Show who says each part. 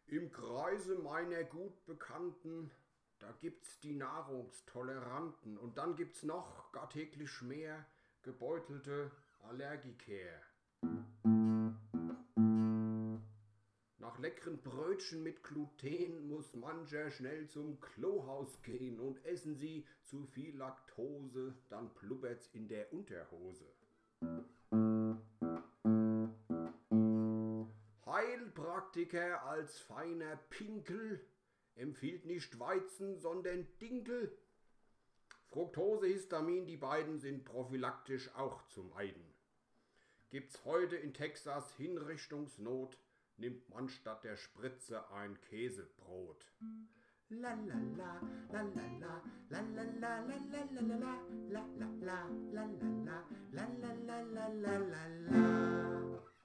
Speaker 1: Im Kreise meiner gut Bekannten, da gibt's die Nahrungstoleranten und dann gibt's noch gar täglich mehr gebeutelte Allergiker. Nach leckeren Brötchen mit Gluten muss mancher schnell zum Klohaus gehen und essen sie zu viel Laktose, dann blubbert's in der Unterhose. Heilpraktiker als feiner Pinkel empfiehlt nicht Weizen, sondern Dinkel. Fructose, Histamin, die beiden sind prophylaktisch auch zu meiden. Gibt's heute in Texas Hinrichtungsnot, nimmt man statt der Spritze ein Käsebrot. La la la, la la la, la la la, la la la la, la la la, la la la, la la la la la la la.